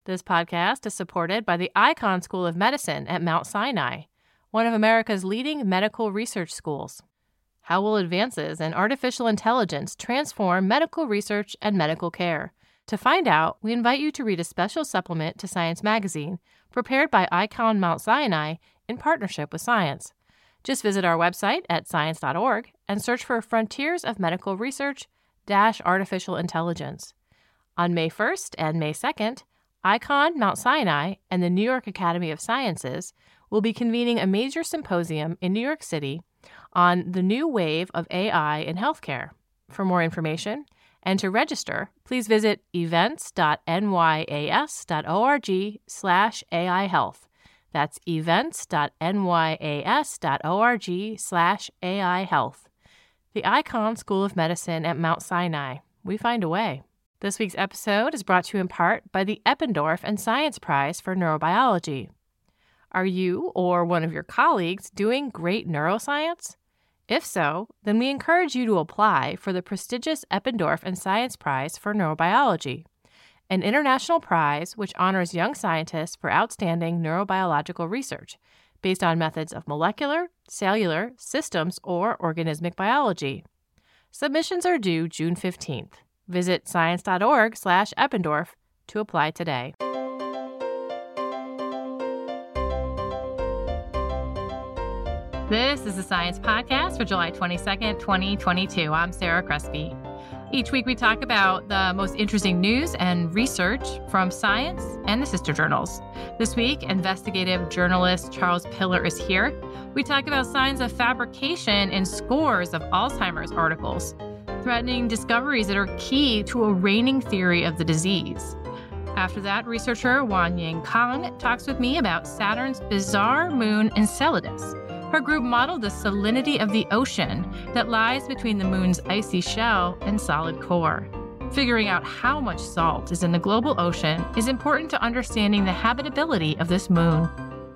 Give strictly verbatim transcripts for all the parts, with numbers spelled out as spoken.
This podcast is supported by the Icahn School of Medicine at Mount Sinai, one of America's leading medical research schools. How will advances in artificial intelligence transform medical research and medical care? To find out, we invite you to read a special supplement to Science Magazine, prepared by Icahn Mount Sinai in partnership with Science. Just visit our website at science dot org and search for Frontiers of Medical Research dash Artificial Intelligence. On May first and May second, Icahn Mount Sinai and the New York Academy of Sciences will be convening a major symposium in New York City on the new wave of A I in healthcare. For more information and to register, please visit events dot n y a s dot org slash A I health. That's events dot n y a s dot org slash A I health. The Icahn School of Medicine at Mount Sinai. We find a way. This week's episode is brought to you in part by the Eppendorf and Science Prize for Neurobiology. Are you or one of your colleagues doing great neuroscience? If so, then we encourage you to apply for the prestigious Eppendorf and Science Prize for Neurobiology, an international prize which honors young scientists for outstanding neurobiological research based on methods of molecular, cellular, systems, or organismic biology. Submissions are due June fifteenth. Visit science dot org slash Eppendorf to apply today. This is the Science Podcast for July twenty-second, twenty twenty-two. I'm Sarah Crespi. Each week we talk about the most interesting news and research from science and the sister journals. This week, investigative journalist Charles Piller is here. We talk about signs of fabrication in scores of Alzheimer's articles, threatening discoveries that are key to a reigning theory of the disease. After that, researcher Wanying Kang talks with me about Saturn's bizarre moon Enceladus. Her group modeled the salinity of the ocean that lies between the moon's icy shell and solid core. Figuring out how much salt is in the global ocean is important to understanding the habitability of this moon.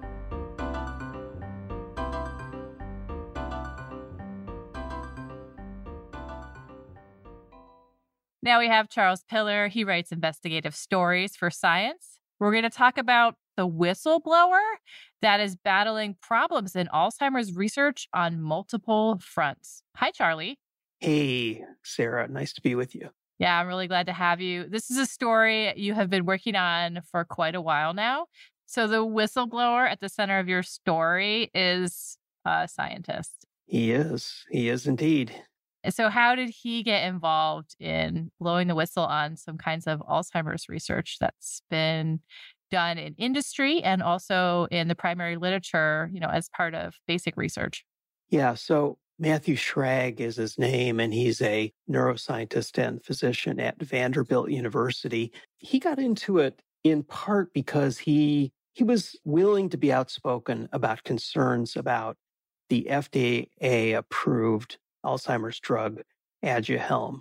Now we have Charles Piller. He writes investigative stories for Science. We're going to talk about the whistleblower that is battling problems in Alzheimer's research on multiple fronts. Hi, Charlie. Hey, Sarah. Nice to be with you. Yeah, I'm really glad to have you. This is a story you have been working on for quite a while now. So the whistleblower at the center of your story is a scientist. He is. He is indeed. So how did he get involved in blowing the whistle on some kinds of Alzheimer's research that's been done in industry and also in the primary literature, you know, as part of basic research? Yeah, so Matthew Schrag is his name, and he's a neuroscientist and physician at Vanderbilt University. He got into it in part because he he was willing to be outspoken about concerns about the F D A-approved Alzheimer's drug Aduhelm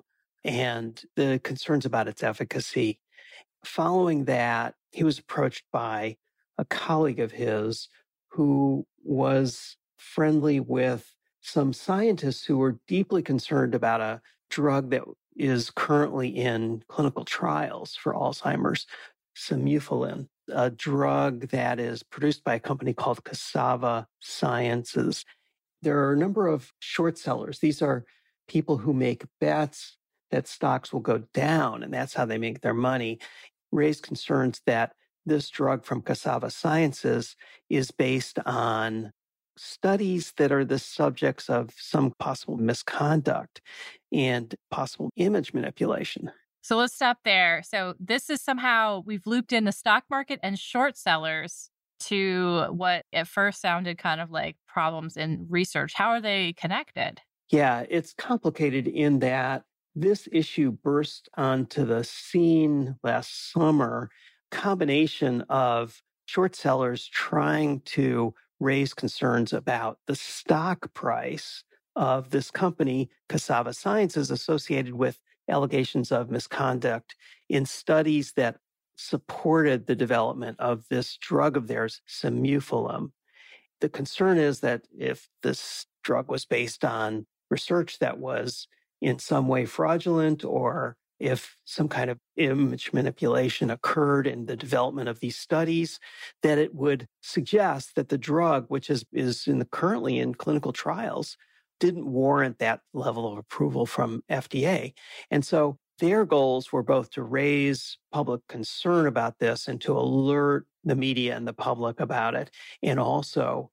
and the concerns about its efficacy. Following that, he was approached by a colleague of his who was friendly with some scientists who were deeply concerned about a drug that is currently in clinical trials for Alzheimer's, Simufulin, a drug that is produced by a company called Cassava Sciences. There are a number of short sellers. These are people who make bets that stocks will go down, and that's how they make their money. Raised concerns that this drug from Cassava Sciences is based on studies that are the subjects of some possible misconduct and possible image manipulation. So let's stop there. So this is somehow, we've looped in the stock market and short sellers to what at first sounded kind of like problems in research. How are they connected? Yeah, it's complicated in that this issue burst onto the scene last summer, combination of short sellers trying to raise concerns about the stock price of this company, Cassava Sciences, associated with allegations of misconduct in studies that supported the development of this drug of theirs, Simufulin. The concern is that if this drug was based on research that was in some way fraudulent or if some kind of image manipulation occurred in the development of these studies, that it would suggest that the drug, which is, is in the, currently in clinical trials, didn't warrant that level of approval from F D A. And so their goals were both to raise public concern about this and to alert the media and the public about it, and also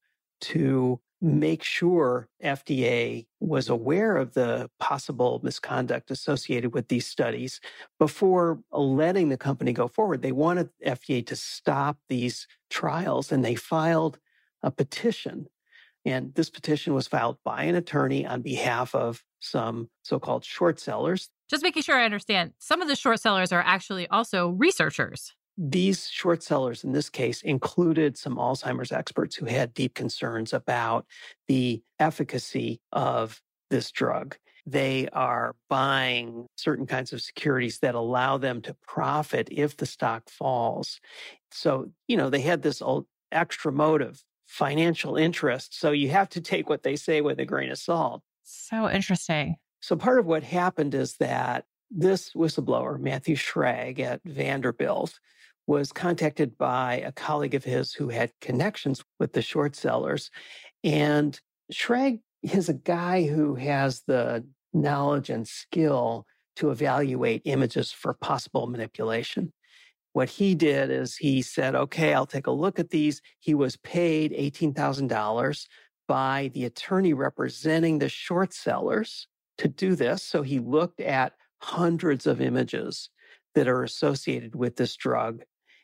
to make sure F D A was aware of the possible misconduct associated with these studies before letting the company go forward. They wanted F D A to stop these trials, and they filed a petition. And this petition was filed by an attorney on behalf of some so-called short sellers. Just making sure I understand, some of the short sellers are actually also researchers. These short sellers, in this case, included some Alzheimer's experts who had deep concerns about the efficacy of this drug. They are buying certain kinds of securities that allow them to profit if the stock falls. So, you know, they had this extra motive, financial interest. So you have to take what they say with a grain of salt. So interesting. So part of what happened is that this whistleblower, Matthew Schrag at Vanderbilt, was contacted by a colleague of his who had connections with the short sellers. And Schrag is a guy who has the knowledge and skill to evaluate images for possible manipulation. What he did is he said, okay, I'll take a look at these. He was paid eighteen thousand dollars by the attorney representing the short sellers to do this. So he looked at hundreds of images that are associated with this drug.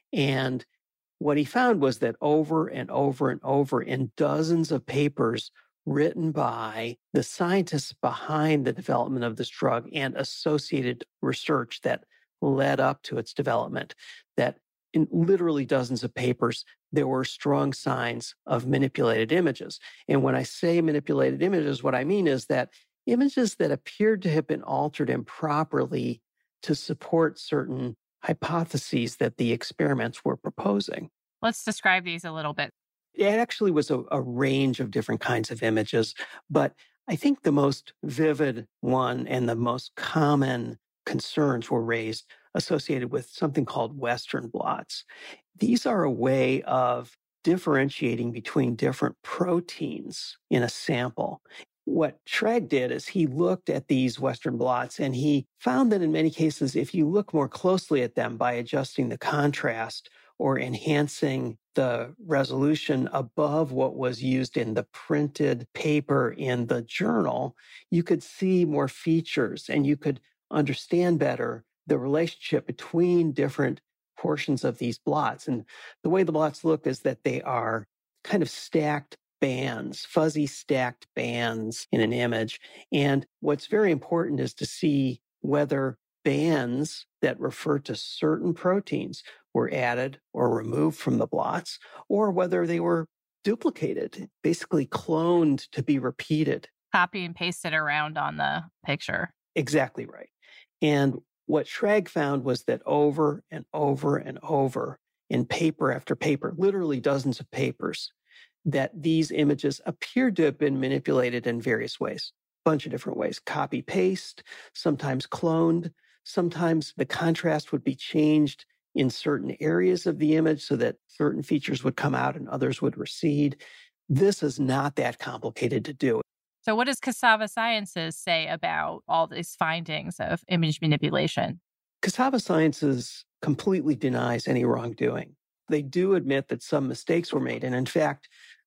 And what he found was that over and over and over in dozens of papers written by the scientists behind the development of this drug and associated research that led up to its development, that in literally dozens of papers, there were strong signs of manipulated images. And when I say manipulated images, what I mean is that images that appeared to have been altered improperly to support certain hypotheses that the experiments were proposing. Let's describe these a little bit. It actually was a, a range of different kinds of images, but I think the most vivid one and the most common concerns were raised associated with something called Western blots. These are a way of differentiating between different proteins in a sample. What Schrag did is he looked at these Western blots and he found that in many cases, if you look more closely at them by adjusting the contrast or enhancing the resolution above what was used in the printed paper in the journal, you could see more features and you could understand better the relationship between different portions of these blots. And the way the blots look is that they are kind of stacked bands, fuzzy stacked bands in an image. And what's very important is to see whether bands that refer to certain proteins were added or removed from the blots, or whether they were duplicated, basically cloned to be repeated. Copy and paste it around on the picture. Exactly right. And what Schrag found was that over and over and over in paper after paper, literally dozens of papers, that these images appeared to have been manipulated in various ways, a bunch of different ways. Copy, paste, sometimes cloned, sometimes the contrast would be changed in certain areas of the image so that certain features would come out and others would recede. This is not that complicated to do. So what does Cassava Sciences say about all these findings of image manipulation? Cassava Sciences completely denies any wrongdoing. They do admit that some mistakes were made. And in fact,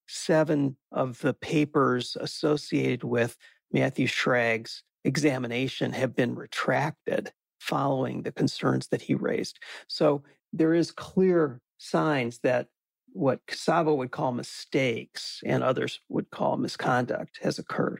seven of the papers associated with Matthew Schrag's examination have been retracted following the concerns that he raised. So there is clear signs that what Cassava would call mistakes and others would call misconduct has occurred.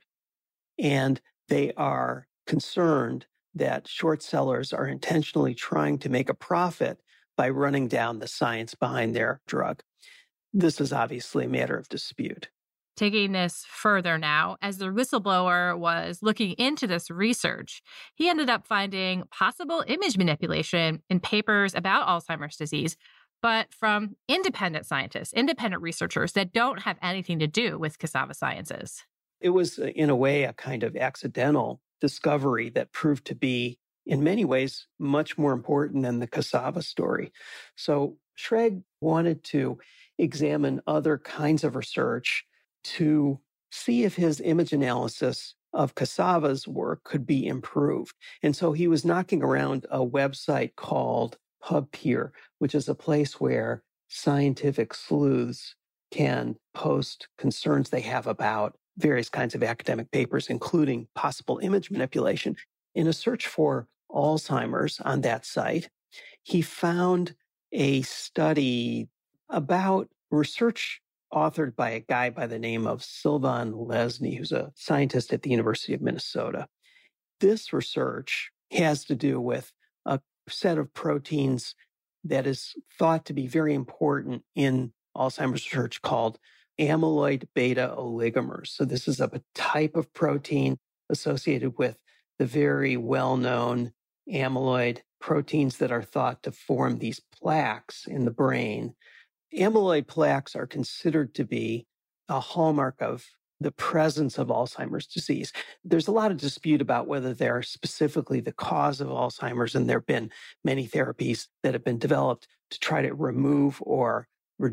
And they are concerned that short sellers are intentionally trying to make a profit by running down the science behind their drug. This is obviously a matter of dispute. Taking this further now, as the whistleblower was looking into this research, he ended up finding possible image manipulation in papers about Alzheimer's disease, but from independent scientists, independent researchers that don't have anything to do with Cassava Sciences. It was, in a way, a kind of accidental discovery that proved to be in many ways much more important than the cassava story. So Schrag wanted to examine other kinds of research to see if his image analysis of cassava's work could be improved. And so he was knocking around a website called PubPeer, which is a place where scientific sleuths can post concerns they have about various kinds of academic papers, including possible image manipulation. In a search for Alzheimer's on that site, he found a study about research authored by a guy by the name of Sylvan Lesny, who's a scientist at the University of Minnesota. This research has to do with a set of proteins that is thought to be very important in Alzheimer's research called amyloid beta oligomers. So this is a type of protein associated with the very well-known amyloid proteins that are thought to form these plaques in the brain. Amyloid plaques are considered to be a hallmark of the presence of Alzheimer's disease. There's a lot of dispute about whether they're specifically the cause of Alzheimer's, and there have been many therapies that have been developed to try to remove or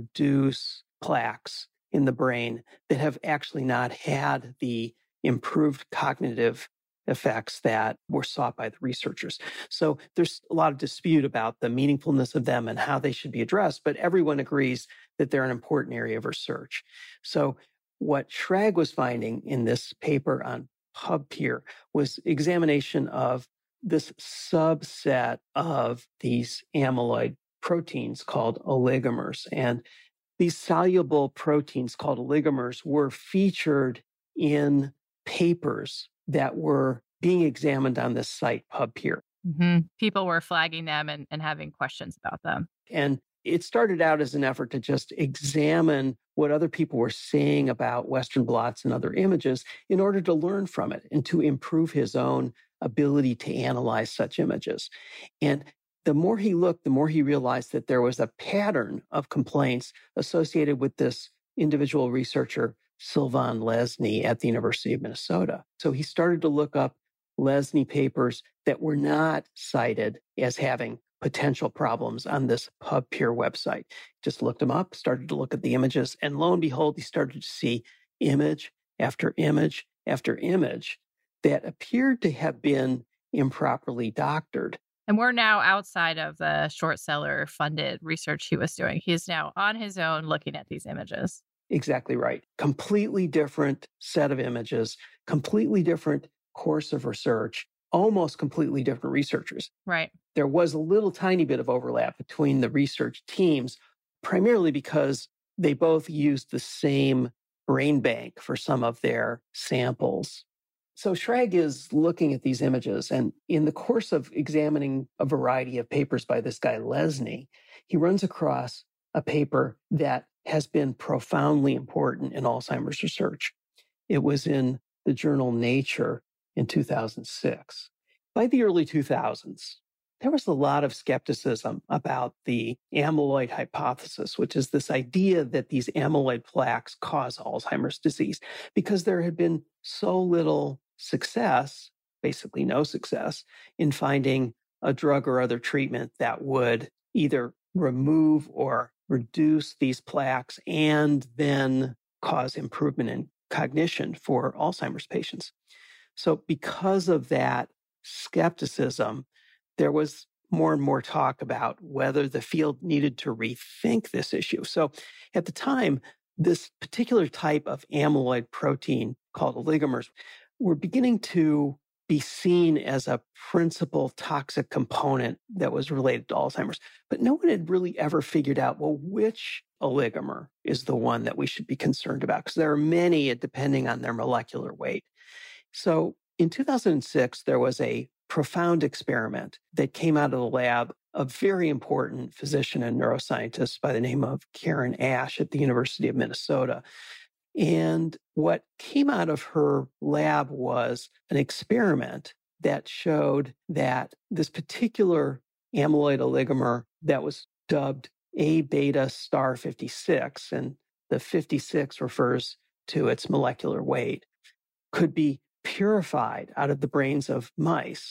reduce plaques in the brain that have actually not had the improved cognitive effects that were sought by the researchers. So there's a lot of dispute about the meaningfulness of them and how they should be addressed, but everyone agrees that they're an important area of research. So what Schrag was finding in this paper on PubPeer was examination of this subset of these amyloid proteins called oligomers. And these soluble proteins called oligomers were featured in papers that were being examined on this site, PubPeer. Mm-hmm. People were flagging them and, and having questions about them. And it started out as an effort to just examine what other people were saying about Western blots and other images in order to learn from it and to improve his own ability to analyze such images. And the more he looked, the more he realized that there was a pattern of complaints associated with this individual researcher, Sylvan Lesny, at the University of Minnesota. So he started to look up Lesny papers that were not cited as having potential problems on this PubPeer website. Just looked them up, started to look at the images, and lo and behold, he started to see image after image after image that appeared to have been improperly doctored. And we're now outside of the short seller funded research he was doing. He's now on his own looking at these images. Exactly right. Completely different set of images, completely different course of research, almost completely different researchers. Right. There was a little tiny bit of overlap between the research teams, primarily because they both used the same brain bank for some of their samples. So Schrag is looking at these images, and in the course of examining a variety of papers by this guy, Lesny, he runs across a paper that has been profoundly important in Alzheimer's research. It was in the journal Nature in two thousand six. By the early two thousands, there was a lot of skepticism about the amyloid hypothesis, which is this idea that these amyloid plaques cause Alzheimer's disease, because there had been so little success, basically no success, in finding a drug or other treatment that would either remove or reduce these plaques and then cause improvement in cognition for Alzheimer's patients. So because of that skepticism, there was more and more talk about whether the field needed to rethink this issue. So at the time, this particular type of amyloid protein called oligomers were beginning to be seen as a principal toxic component that was related to Alzheimer's. But no one had really ever figured out, well, which oligomer is the one that we should be concerned about? Because there are many depending on their molecular weight. So in two thousand six, there was a profound experiment that came out of the lab of a very important physician and neuroscientist by the name of Karen Ash at the University of Minnesota. And what came out of her lab was an experiment that showed that this particular amyloid oligomer that was dubbed A beta star fifty-six, and the fifty-six refers to its molecular weight, could be purified out of the brains of mice.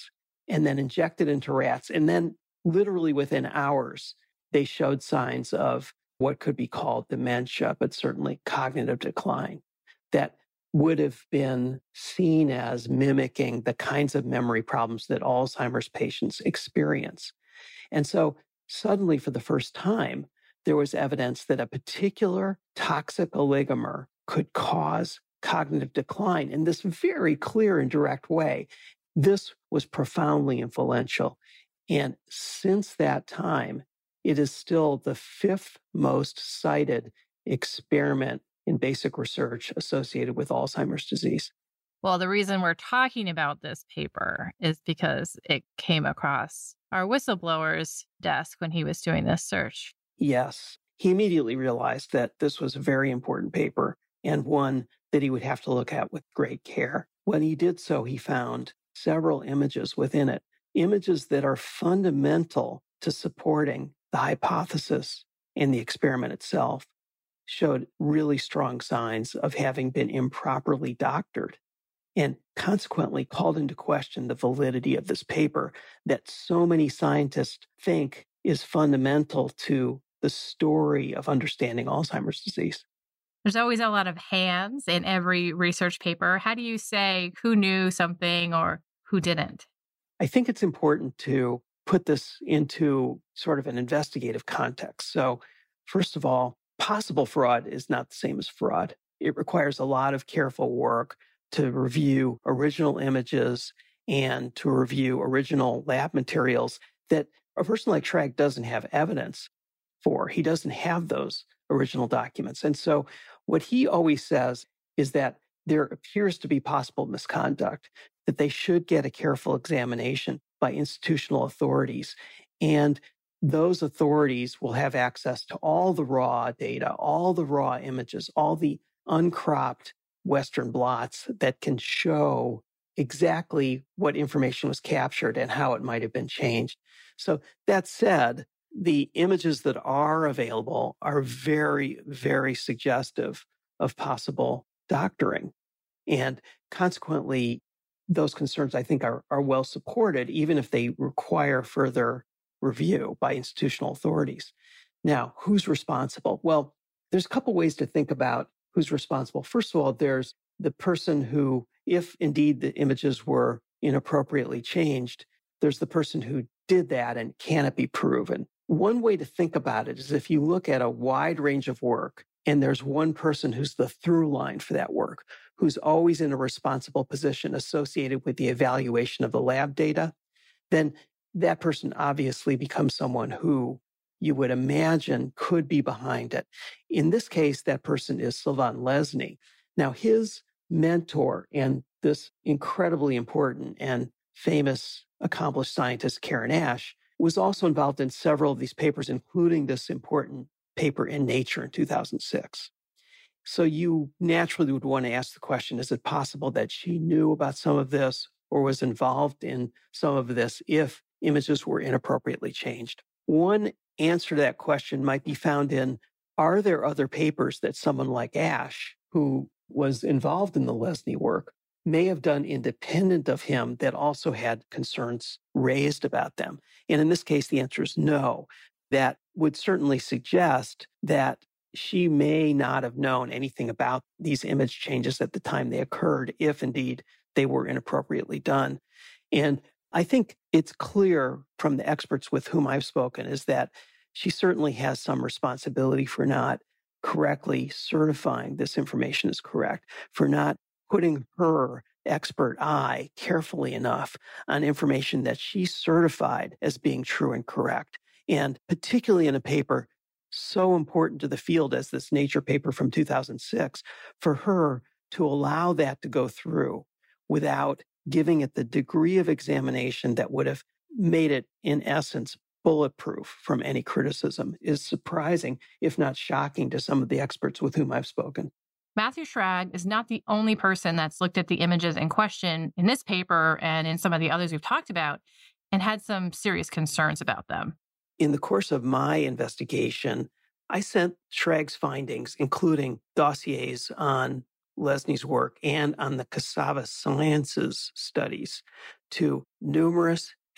and then injected into rats. And then literally within hours, they showed signs of what could be called dementia, but certainly cognitive decline that would have been seen as mimicking the kinds of memory problems that Alzheimer's patients experience. And so suddenly, for the first time, there was evidence that a particular toxic oligomer could cause cognitive decline in this very clear and direct way. This was profoundly influential. And since that time, it is still the fifth most cited experiment in basic research associated with Alzheimer's disease. Well, the reason we're talking about this paper is because it came across our whistleblower's desk when he was doing this search. Yes. He immediately realized that this was a very important paper and one that he would have to look at with great care. When he did so, he found several images within it, images that are fundamental to supporting the hypothesis and the experiment itself, showed really strong signs of having been improperly doctored, and consequently called into question the validity of this paper that so many scientists think is fundamental to the story of understanding Alzheimer's disease. There's always a lot of hands in every research paper. How do you say who knew something or who didn't? I think it's important to put this into sort of an investigative context. So, first of all, possible fraud is not the same as fraud. It requires a lot of careful work to review original images and to review original lab materials that a person like Schrag doesn't have evidence for. He doesn't have those original documents. And so what he always says is that there appears to be possible misconduct, that they should get a careful examination by institutional authorities. And those authorities will have access to all the raw data, all the raw images, all the uncropped Western blots that can show exactly what information was captured and how it might have been changed. So that said, the images that are available are very, very suggestive of possible doctoring. And consequently, those concerns, I think, are, are well supported, even if they require further review by institutional authorities. Now, who's responsible? Well, there's a couple ways to think about who's responsible. First of all, there's the person who, if indeed the images were inappropriately changed, there's the person who did that and can it be proven? One way to think about it is if you look at a wide range of work and there's one person who's the through line for that work, who's always in a responsible position associated with the evaluation of the lab data, then that person obviously becomes someone who you would imagine could be behind it. In this case, that person is Sylvain Lesny. Now, his mentor and this incredibly important and famous accomplished scientist, Karen Ash, was also involved in several of these papers, including this important paper in Nature in two thousand six. So you naturally would want to ask the question, is it possible that she knew about some of this or was involved in some of this if images were inappropriately changed? One answer to that question might be found in, are there other papers that someone like Ash, who was involved in the Lesny work, may have done independent of him that also had concerns raised about them? And in this case, the answer is no. That would certainly suggest that she may not have known anything about these image changes at the time they occurred, if indeed they were inappropriately done. And I think it's clear from the experts with whom I've spoken is that she certainly has some responsibility for not correctly certifying this information is correct, for not putting her expert eye carefully enough on information that she certified as being true and correct. And particularly in a paper so important to the field as this Nature paper from two thousand six, for her to allow that to go through without giving it the degree of examination that would have made it, in essence, bulletproof from any criticism is surprising, if not shocking, to some of the experts with whom I've spoken. Matthew Schrag is not the only person that's looked at the images in question in this paper and in some of the others we've talked about and had some serious concerns about them. In the course of my investigation, I sent Schrag's findings, including dossiers on Lesny's work and on the Cassava Sciences studies, to numerous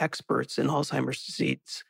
experts in Alzheimer's disease.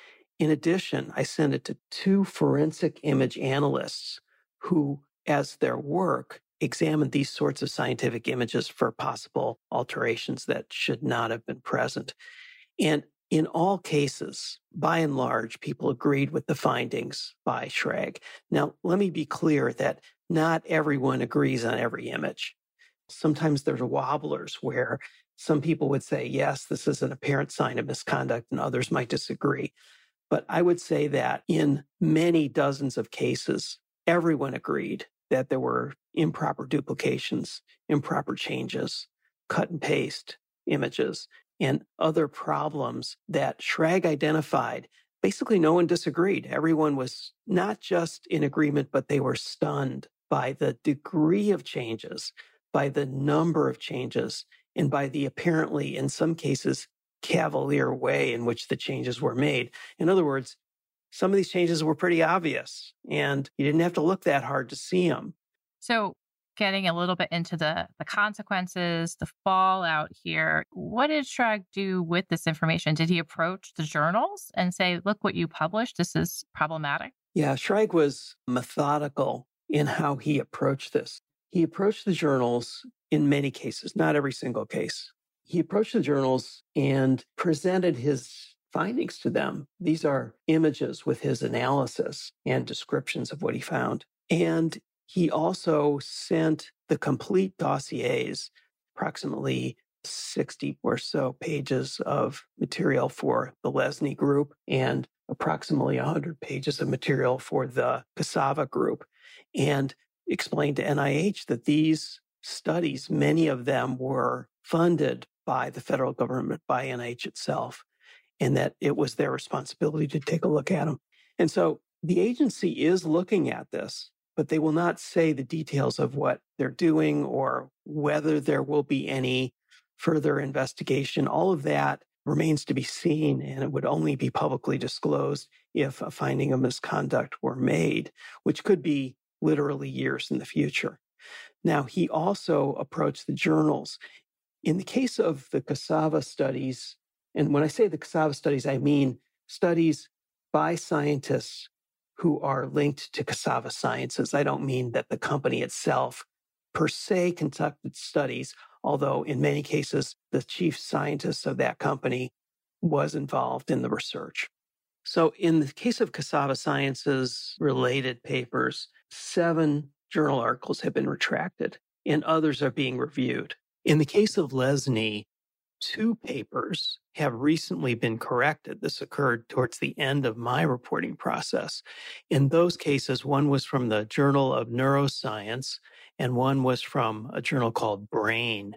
In addition, I sent it to two forensic image analysts who, as their work, examined these sorts of scientific images for possible alterations that should not have been present. And in all cases, by and large, people agreed with the findings by Schrag. Now, let me be clear that not everyone agrees on every image. Sometimes there's wobblers where some people would say, yes, this is an apparent sign of misconduct, and others might disagree. But I would say that in many dozens of cases, everyone agreed that there were improper duplications, improper changes, cut and paste images, and other problems that Schrag identified. Basically, no one disagreed. Everyone was not just in agreement, but they were stunned by the degree of changes, by the number of changes, and by the apparently, in some cases, cavalier way in which the changes were made. In other words, some of these changes were pretty obvious, and you didn't have to look that hard to see them. So getting a little bit into the, the consequences, the fallout here, what did Schrag do with this information? Did he approach the journals and say, look what you published, this is problematic? Yeah, Schrag was methodical in how he approached this. He approached the journals in many cases, not every single case. He approached the journals and presented his findings to them. These are images with his analysis and descriptions of what he found. And he also sent the complete dossiers, approximately sixty or so pages of material for the Lesney group and approximately one hundred pages of material for the Cassava group, and explained to N I H that these studies, many of them were funded by the federal government, by N I H itself, and that it was their responsibility to take a look at them. And so the agency is looking at this, but they will not say the details of what they're doing or whether there will be any further investigation. All of that remains to be seen, and it would only be publicly disclosed if a finding of misconduct were made, which could be literally years in the future. Now, he also approached the journals. In the case of the Cassava studies, and when I say the Cassava studies, I mean studies by scientists who are linked to Cassava Sciences. I don't mean that the company itself per se conducted studies, although in many cases, the chief scientist of that company was involved in the research. So in the case of Cassava Sciences related papers, seven journal articles have been retracted and others are being reviewed. In the case of Lesney, two papers have recently been corrected. This occurred towards the end of my reporting process. In those cases, one was from the Journal of Neuroscience and one was from a journal called Brain.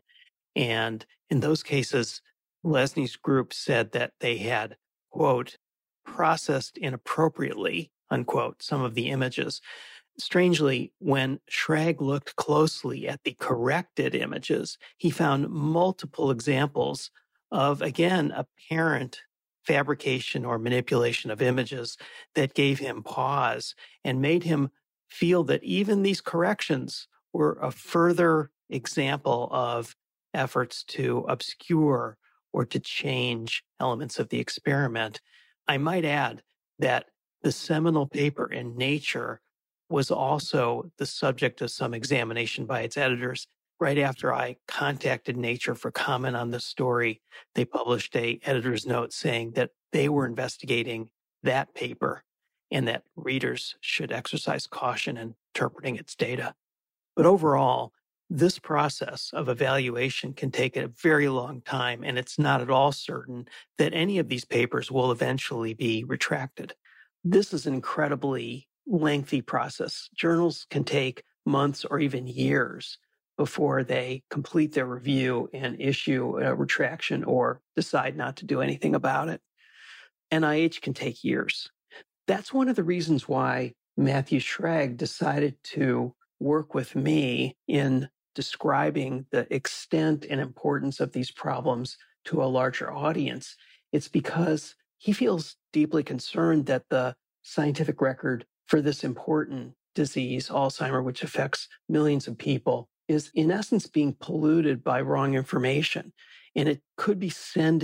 And in those cases, Lesney's group said that they had, quote, processed inappropriately, unquote, some of the images. Strangely, when Schrag looked closely at the corrected images, he found multiple examples of, again, apparent fabrication or manipulation of images that gave him pause and made him feel that even these corrections were a further example of efforts to obscure or to change elements of the experiment. I might add that the seminal paper in Nature was also the subject of some examination by its editors. Right after I contacted Nature for comment on this story, they published a editor's note saying that they were investigating that paper and that readers should exercise caution in interpreting its data. But overall, this process of evaluation can take a very long time, and it's not at all certain that any of these papers will eventually be retracted. This is an incredibly lengthy process. Journals can take months or even years before they complete their review and issue a retraction or decide not to do anything about it. N I H can take years. That's one of the reasons why Matthew Schrag decided to work with me in describing the extent and importance of these problems to a larger audience. It's because he feels deeply concerned that the scientific record for this important disease, Alzheimer's, which affects millions of people, is in essence being polluted by wrong information. And it could be sending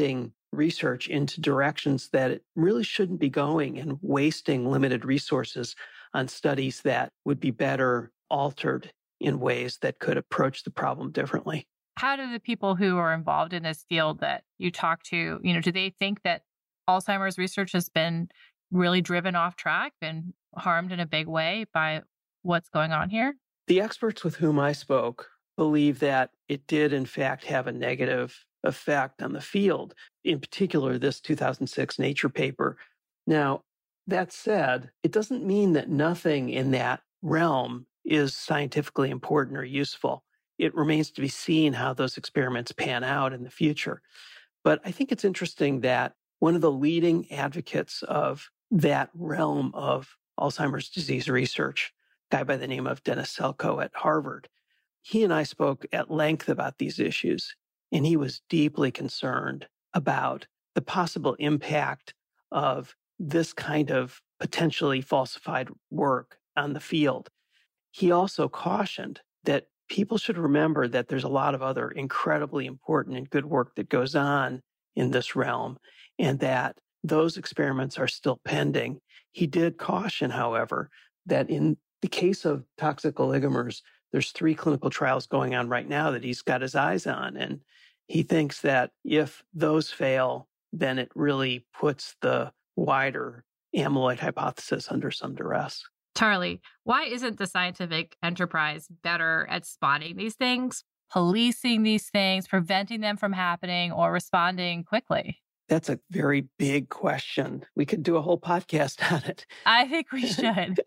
research into directions that it really shouldn't be going and wasting limited resources on studies that would be better altered in ways that could approach the problem differently. How do the people who are involved in this field that you talk to, you know, do they think that Alzheimer's research has been really driven off track, been harmed in a big way by what's going on here? The experts with whom I spoke believe that it did, in fact, have a negative effect on the field, in particular, this two thousand six Nature paper. Now, that said, it doesn't mean that nothing in that realm is scientifically important or useful. It remains to be seen how those experiments pan out in the future. But I think it's interesting that one of the leading advocates of that realm of Alzheimer's disease research, a guy by the name of Dennis Selkoe at Harvard, he and I spoke at length about these issues, and he was deeply concerned about the possible impact of this kind of potentially falsified work on the field. He also cautioned that people should remember that there's a lot of other incredibly important and good work that goes on in this realm, and that those experiments are still pending. He did caution, however, that in the case of toxic oligomers, there's three clinical trials going on right now that he's got his eyes on, and he thinks that if those fail, then it really puts the wider amyloid hypothesis under some duress. Charlie, why isn't the scientific enterprise better at spotting these things, policing these things, preventing them from happening, or responding quickly? That's a very big question. We could do a whole podcast on it. I think we should.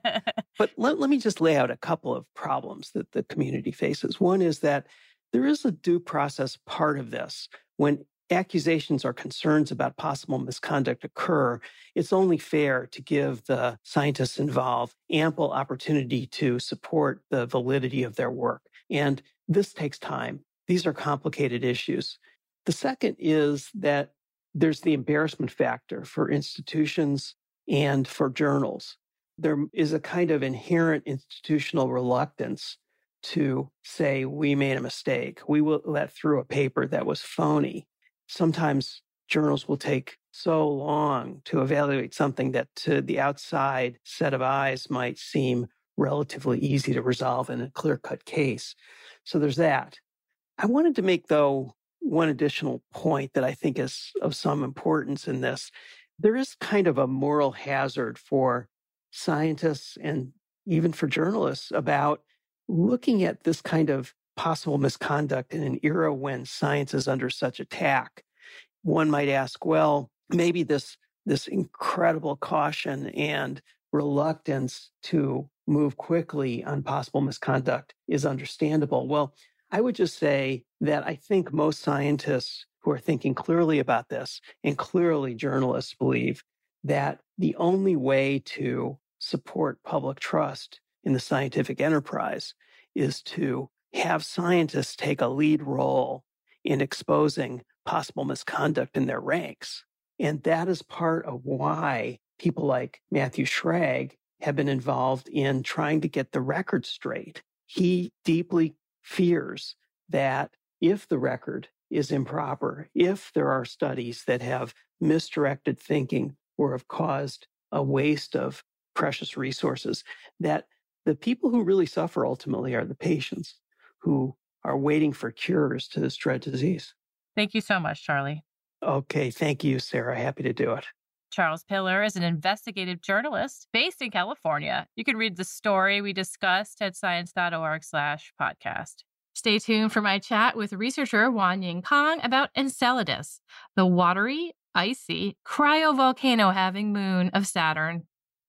But let, let me just lay out a couple of problems that the community faces. One is that there is a due process part of this. When accusations or concerns about possible misconduct occur, it's only fair to give the scientists involved ample opportunity to support the validity of their work. And this takes time. These are complicated issues. The second is that there's the embarrassment factor for institutions and for journals. There is a kind of inherent institutional reluctance to say, we made a mistake. We will let through a paper that was phony. Sometimes journals will take so long to evaluate something that to the outside set of eyes might seem relatively easy to resolve in a clear-cut case. So there's that. I wanted to make, though, one additional point that I think is of some importance in this. There is kind of a moral hazard for scientists and even for journalists about looking at this kind of possible misconduct in an era when science is under such attack. One might ask, well, maybe this, this incredible caution and reluctance to move quickly on possible misconduct is understandable. Well, I would just say that I think most scientists who are thinking clearly about this, and clearly journalists, believe that the only way to support public trust in the scientific enterprise is to have scientists take a lead role in exposing possible misconduct in their ranks. And that is part of why people like Matthew Schrag have been involved in trying to get the record straight. He deeply fears that if the record is improper, if there are studies that have misdirected thinking or have caused a waste of precious resources, that the people who really suffer ultimately are the patients who are waiting for cures to this dread disease. Thank you so much, Charlie. Okay, thank you, Sarah. Happy to do it. Charles Piller is an investigative journalist based in California. You can read the story we discussed at science.org slash podcast. Stay tuned for my chat with researcher Wanying Kong about Enceladus, the watery, icy, cryovolcano-having moon of Saturn.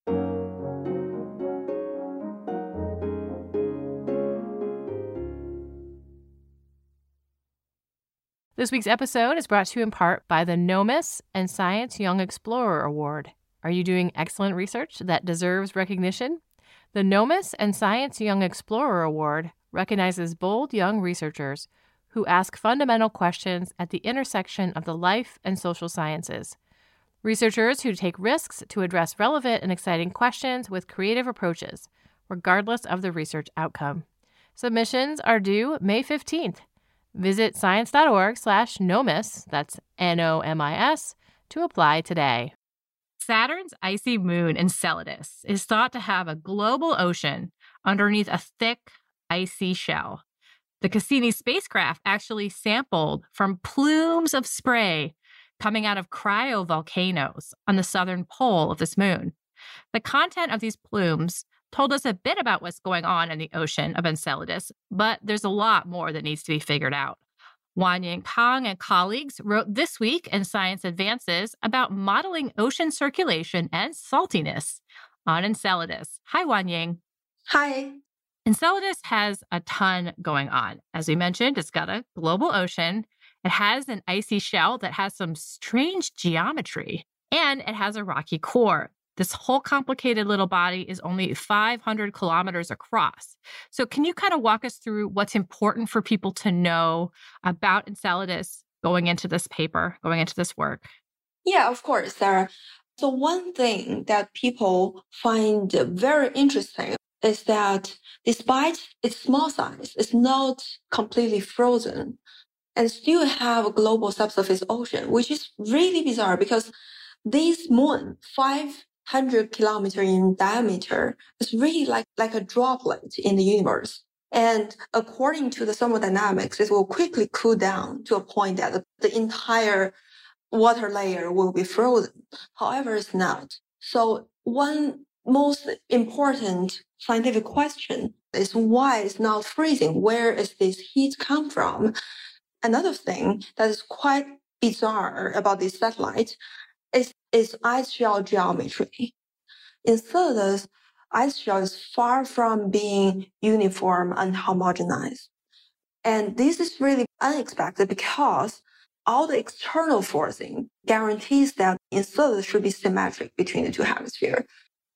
This week's episode is brought to you in part by the NOMIS and Science Young Explorer Award. Are you doing excellent research that deserves recognition? The NOMIS and Science Young Explorer Award recognizes bold young researchers who ask fundamental questions at the intersection of the life and social sciences. Researchers who take risks to address relevant and exciting questions with creative approaches, regardless of the research outcome. Submissions are due May fifteenth. Visit science.org slash NOMIS, that's N O M I S, to apply today. Saturn's icy moon, Enceladus, is thought to have a global ocean underneath a thick, icy shell. The Cassini spacecraft actually sampled from plumes of spray coming out of cryovolcanoes on the southern pole of this moon. The content of these plumes told us a bit about what's going on in the ocean of Enceladus, but there's a lot more that needs to be figured out. Wanying Kang and colleagues wrote this week in Science Advances about modeling ocean circulation and saltiness on Enceladus. Hi, Wanying. Hi. Enceladus has a ton going on. As we mentioned, it's got a global ocean. It has an icy shell that has some strange geometry, and it has a rocky core. This whole complicated little body is only five hundred kilometers across. So can you kind of walk us through what's important for people to know about Enceladus going into this paper, going into this work? Yeah, of course, Sarah. So one thing that people find very interesting is that despite its small size, it's not completely frozen and still have a global subsurface ocean, which is really bizarre because this moon, five hundred kilometers in diameter, is really like, like a droplet in the universe. And according to the thermodynamics, it will quickly cool down to a point that the, the entire water layer will be frozen. However, it's not. So one most important scientific question is why it's not freezing? Where is this heat come from? Another thing that is quite bizarre about this satellite is its ice shell geometry. Enceladus ice shell is far from being uniform and homogenized. And this is really unexpected because all the external forcing guarantees that Enceladus should be symmetric between the two hemispheres.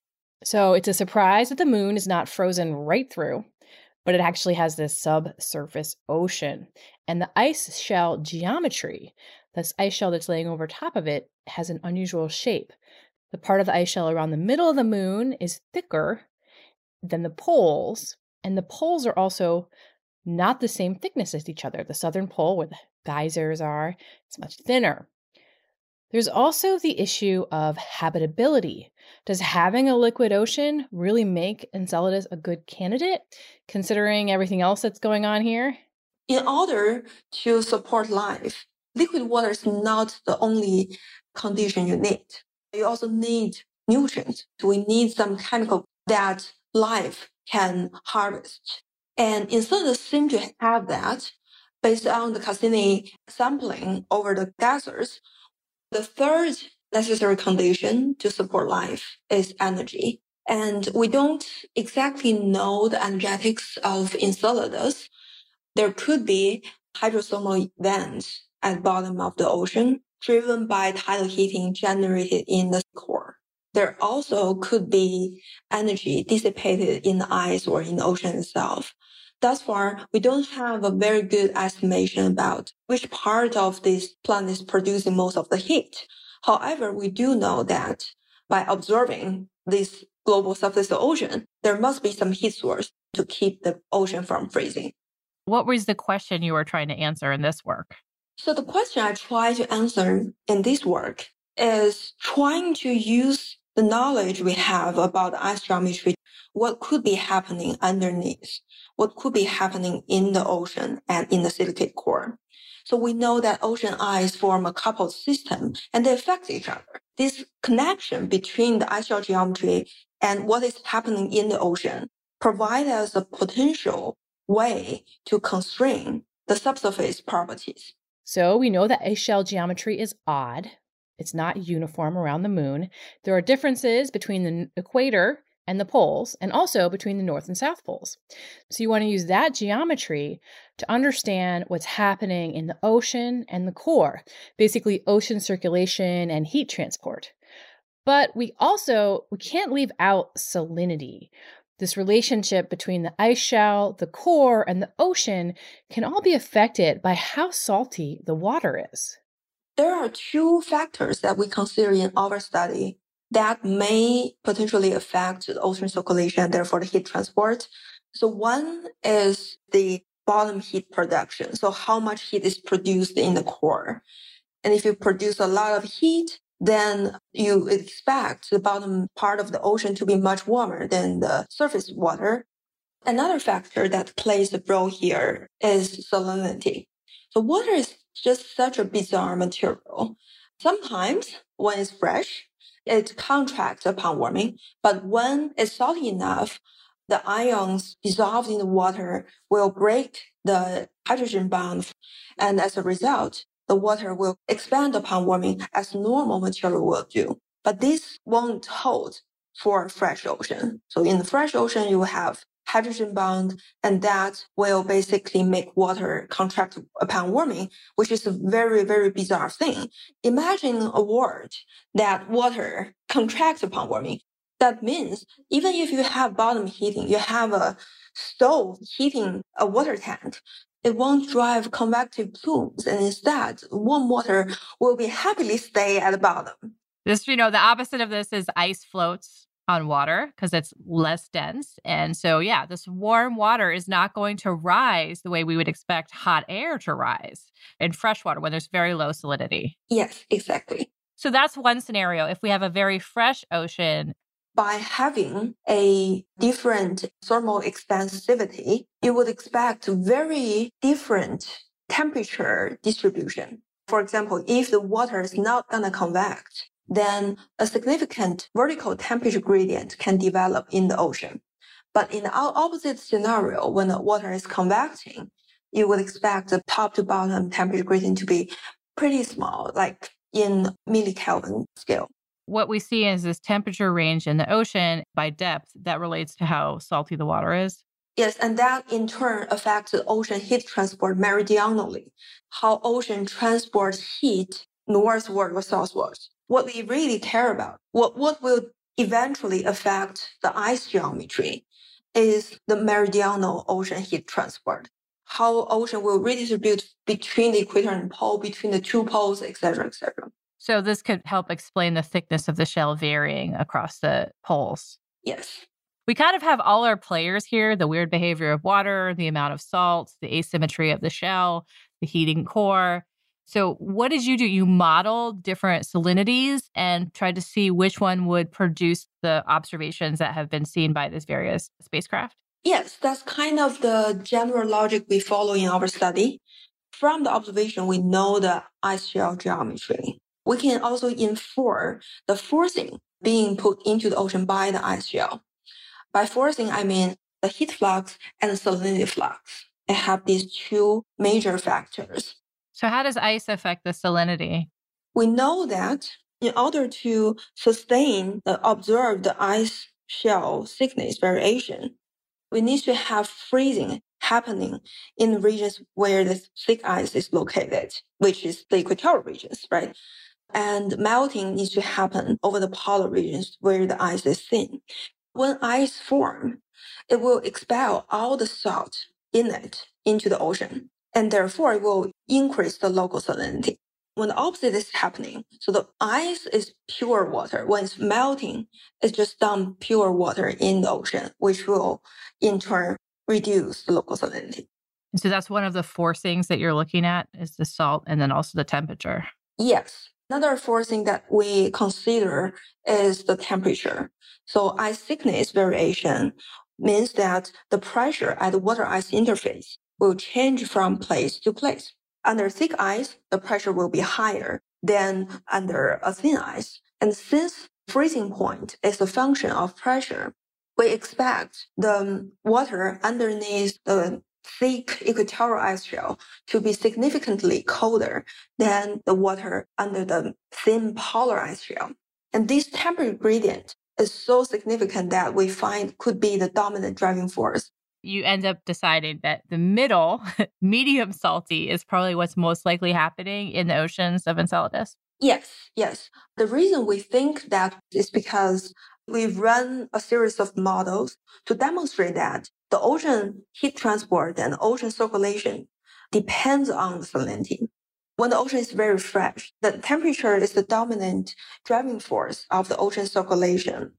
So it's a surprise that the moon is not frozen right through, but it actually has this subsurface ocean. And the ice shell geometry, this ice shell that's laying over top of it, has an unusual shape. The part of the ice shell around the middle of the moon is thicker than the poles, and the poles are also not the same thickness as each other. The southern pole, where the geysers are, is much thinner. There's also the issue of habitability. Does having a liquid ocean really make Enceladus a good candidate, considering everything else that's going on here? In order to support life, liquid water is not the only condition you need. You also need nutrients. We need some chemical that life can harvest. And Enceladus seems to have that based on the Cassini sampling over the geysers. The third necessary condition to support life is energy. And we don't exactly know the energetics of Enceladus. There could be hydrothermal vents at the bottom of the ocean, driven by tidal heating generated in the core. There also could be energy dissipated in the ice or in the ocean itself. Thus far, we don't have a very good estimation about which part of this planet is producing most of the heat. However, we do know that by observing this global surface of the ocean, there must be some heat source to keep the ocean from freezing. What was the question you were trying to answer in this work? So the question I try to answer in this work is trying to use the knowledge we have about ice geometry, what could be happening underneath, what could be happening in the ocean and in the silicate core. So we know that ocean ice form a coupled system and they affect each other. This connection between the ice shell geometry and what is happening in the ocean provide us a potential way to constrain the subsurface properties. So we know that ice shell geometry is odd. It's not uniform around the moon. There are differences between the equator and the poles, and also between the north and south poles. So you want to use that geometry to understand what's happening in the ocean and the core, basically ocean circulation and heat transport. But we also, we can't leave out salinity. This relationship between the ice shell, the core, and the ocean can all be affected by how salty the water is. There are two factors that we consider in our study that may potentially affect the ocean circulation and therefore the heat transport. So one is the bottom heat production. So how much heat is produced in the core. And if you produce a lot of heat, then you expect the bottom part of the ocean to be much warmer than the surface water. Another factor that plays a role here is salinity. So water is just such a bizarre material. Sometimes when it's fresh, it contracts upon warming, but when it's salty enough, the ions dissolved in the water will break the hydrogen bond, and as a result, the water will expand upon warming as normal material will do. But this won't hold for fresh ocean. So in the fresh ocean, you will have hydrogen bond, and that will basically make water contract upon warming, which is a very, very bizarre thing. Imagine a world that water contracts upon warming. That means even if you have bottom heating, you have a stove heating a water tank, it won't drive convective plumes, and instead warm water will be happily stay at the bottom. This, you know, the opposite of this is ice floats on water because it's less dense. And so, yeah, this warm water is not going to rise the way we would expect hot air to rise in fresh water when there's very low salinity. Yes, exactly. So that's one scenario. If we have a very fresh ocean, by having a different thermal expansivity, you would expect very different temperature distribution. For example, if the water is not going to convect, then a significant vertical temperature gradient can develop in the ocean. But in the opposite scenario, when the water is convecting, you would expect the top to bottom temperature gradient to be pretty small, like in millikelvin scale. What we see is this temperature range in the ocean by depth that relates to how salty the water is. Yes, and that in turn affects the ocean heat transport meridionally, how ocean transports heat northward or southward. What we really care about, what, what will eventually affect the ice geometry is the meridional ocean heat transport, how ocean will redistribute between the equator and pole, between the two poles, et cetera, et cetera. So this could help explain the thickness of the shell varying across the poles. Yes. We kind of have all our players here, the weird behavior of water, the amount of salt, the asymmetry of the shell, the heating core. So what did you do? You modeled different salinities and tried to see which one would produce the observations that have been seen by these various spacecraft? Yes, that's kind of the general logic we follow in our study. From the observation, we know the ice shell geometry. We can also infer the forcing being put into the ocean by the ice shell. By forcing, I mean the heat flux and the salinity flux. They have these two major factors. So how does ice affect the salinity? We know that in order to sustain the observed ice shell thickness variation, we need to have freezing happening in the regions where the thick ice is located, which is the equatorial regions, right? And melting needs to happen over the polar regions where the ice is thin. When ice forms, it will expel all the salt in it into the ocean, and therefore it will increase the local salinity. When the opposite is happening, so the ice is pure water. When it's melting, it's just dumped pure water in the ocean, which will in turn reduce the local salinity. And so that's one of the forcings that you're looking at is the salt and then also the temperature. Yes. Another forcing that we consider is the temperature. So ice thickness variation means that the pressure at the water-ice interface will change from place to place. Under thick ice, the pressure will be higher than under a thin ice. And since freezing point is a function of pressure, we expect the water underneath the thick equatorial ice shell to be significantly colder than the water under the thin polar ice shell. And this temperature gradient is so significant that we find could be the dominant driving force. You end up deciding that the middle, medium salty, is probably what's most likely happening in the oceans of Enceladus. Yes, yes. The reason we think that is because we've run a series of models to demonstrate that the ocean heat transport and ocean circulation depends on the salinity. When the ocean is very fresh, the temperature is the dominant driving force of the ocean circulation.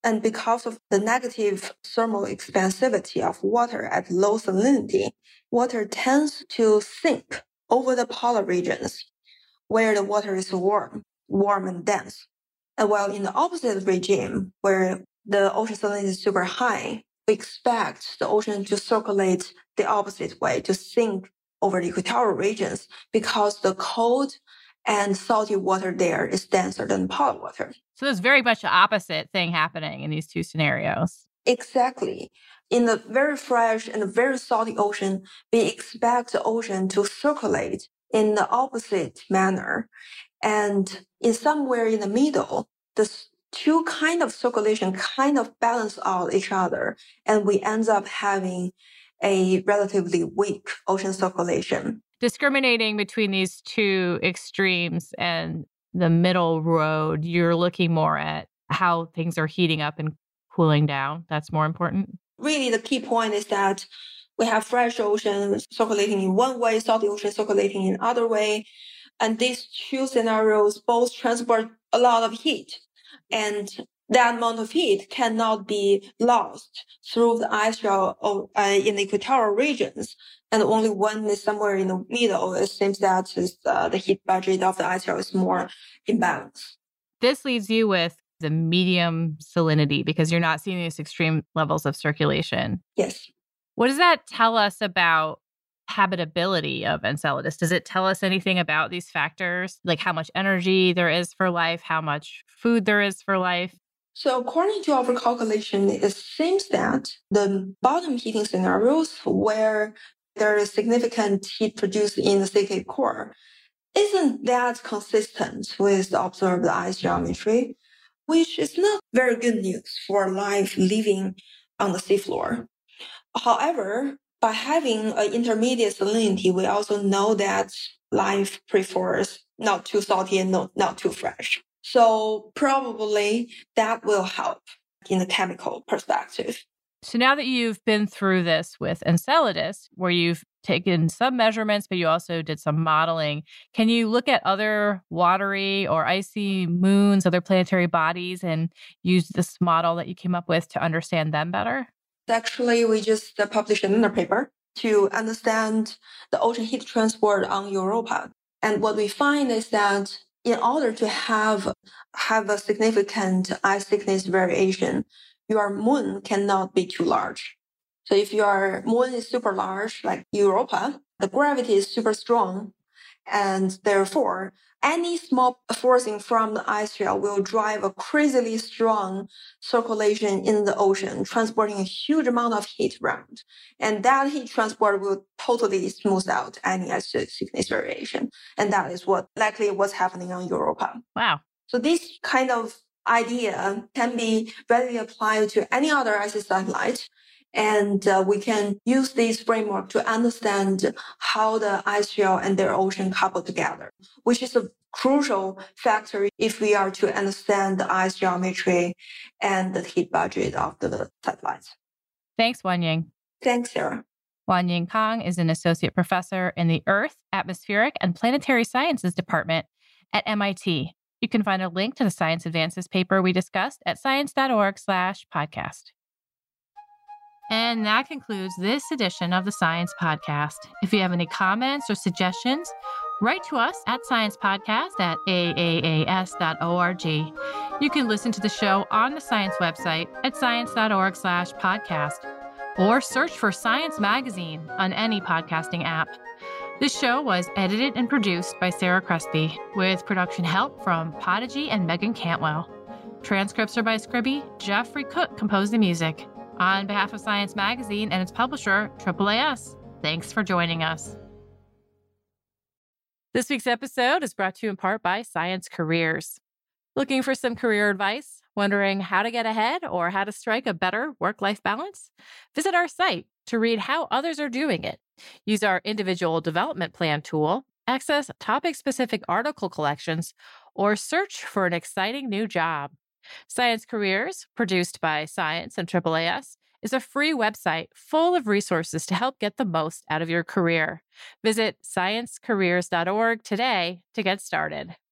And because of the negative thermal expansivity of water at low salinity, water tends to sink over the polar regions where the water is warm, warm and dense. And while in the opposite regime, where the ocean salinity is super high, we expect the ocean to circulate the opposite way, to sink over the equatorial regions, because the cold and salty water there is denser than polar water. So there's very much the opposite thing happening in these two scenarios. Exactly. In the very fresh and very salty ocean, we expect the ocean to circulate in the opposite manner. And in somewhere in the middle, the two kind of circulation kind of balance out each other. And we end up having a relatively weak ocean circulation. Discriminating between these two extremes and the middle road, you're looking more at how things are heating up and cooling down. That's more important. Really, the key point is that we have fresh ocean circulating in one way, salty ocean circulating in other way. And these two scenarios both transport a lot of heat. And that amount of heat cannot be lost through the ice shell of, uh, in the equatorial regions. And only one is somewhere in the middle. It seems that is, uh, the heat budget of the ice shell is more imbalanced. This leaves you with the medium salinity because you're not seeing these extreme levels of circulation. Yes. What does that tell us about habitability of Enceladus? Does it tell us anything about these factors, like how much energy there is for life, how much food there is for life? So according to our calculation, it seems that the bottom heating scenarios where there is significant heat produced in the Cape core isn't that consistent with the observed ice geometry, which is not very good news for life living on the seafloor. However, by having an intermediate salinity, we also know that life prefers not too salty and not, not too fresh. So probably that will help in the chemical perspective. So now that you've been through this with Enceladus, where you've taken some measurements, but you also did some modeling, can you look at other watery or icy moons, other planetary bodies, and use this model that you came up with to understand them better? Actually, we just published another paper to understand the ocean heat transport on Europa. And what we find is that in order to have, have a significant ice thickness variation, your moon cannot be too large. So if your moon is super large, like Europa, the gravity is super strong, and therefore any small forcing from the ice shell will drive a crazily strong circulation in the ocean, transporting a huge amount of heat around. And that heat transport will totally smooth out any ice thickness variation. And that is what likely what's happening on Europa. Wow. So this kind of idea can be readily applied to any other icy satellite. And uh, we can use this framework to understand how the ice shell and their ocean couple together, which is a crucial factor if we are to understand the ice geometry and the heat budget of the satellites. Thanks, Wanying. Thanks, Sarah. Wanying Kang is an associate professor in the Earth, Atmospheric, and Planetary Sciences Department at M I T. You can find a link to the Science Advances paper we discussed at science.org slash podcast. And that concludes this edition of the Science Podcast. If you have any comments or suggestions, write to us at sciencepodcast at a a a s dot org. You can listen to the show on the Science website at science.org slash podcast, or search for Science Magazine on any podcasting app. This show was edited and produced by Sarah Crespi, with production help from Podigy and Megan Cantwell. Transcripts are by Scribby. Jeffrey Cook composed the music. On behalf of Science Magazine and its publisher, A A A S, thanks for joining us. This week's episode is brought to you in part by Science Careers. Looking for some career advice? Wondering how to get ahead or how to strike a better work-life balance? Visit our site to read how others are doing it. Use our individual development plan tool, access topic-specific article collections, or search for an exciting new job. Science Careers, produced by Science and A A A S, is a free website full of resources to help get the most out of your career. Visit science careers dot org today to get started.